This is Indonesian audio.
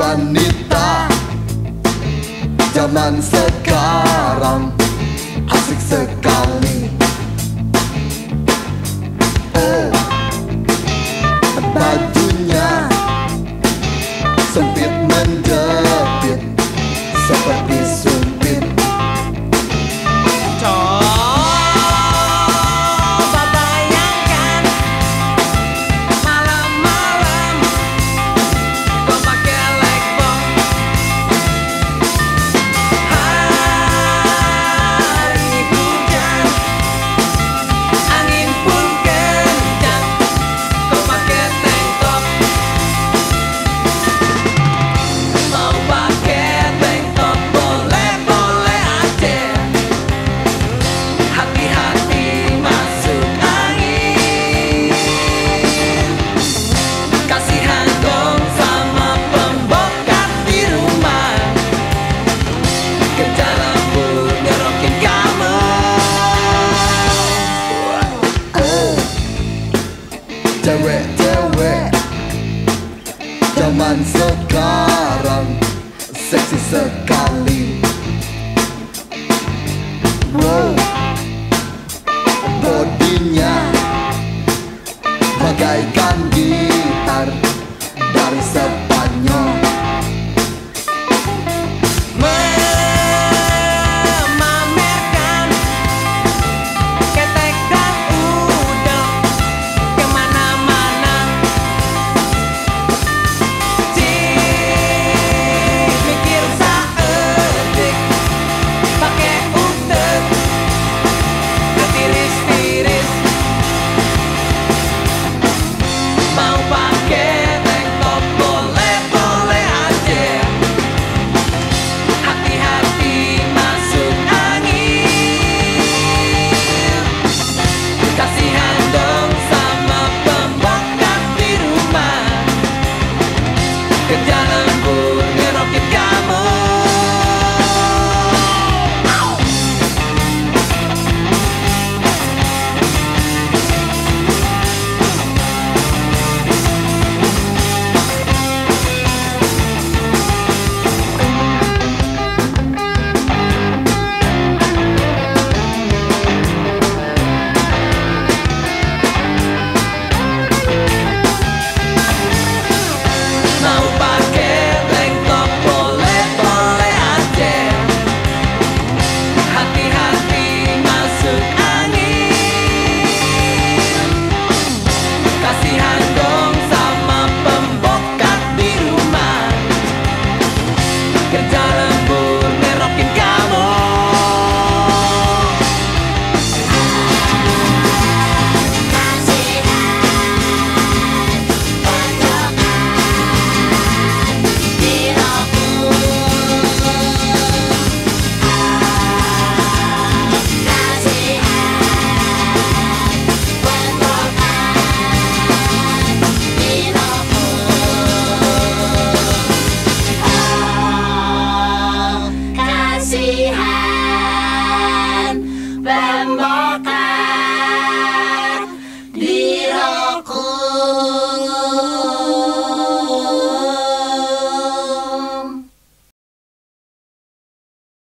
wanita zaman sekarang asik sekali. Bajunya sempit menjepit seperti sumpit. Coba bayangkan malam-malam kau pakai lekbong. Hari hujan, angin pun kencang, kau pakai tank top. Mau pakai tank top boleh-boleh aja. Hati-hati masuk angin. Kasihan dong sama pembongkar di rumah. Kerja lembur ngerokin kamu. Cewek-cewek zaman sekarang seksi sekali. Wow, bodinya bagaikan gitar dari Spanyol. Memamerkan ketek dan udel kemana-mana. Mikir saedik pake utek ketiris-tiris. Mau pake tank top boleh-boleh aja. Hati-hati masuk angin. Kasihan dong sama pembongkar di rumah. Kerja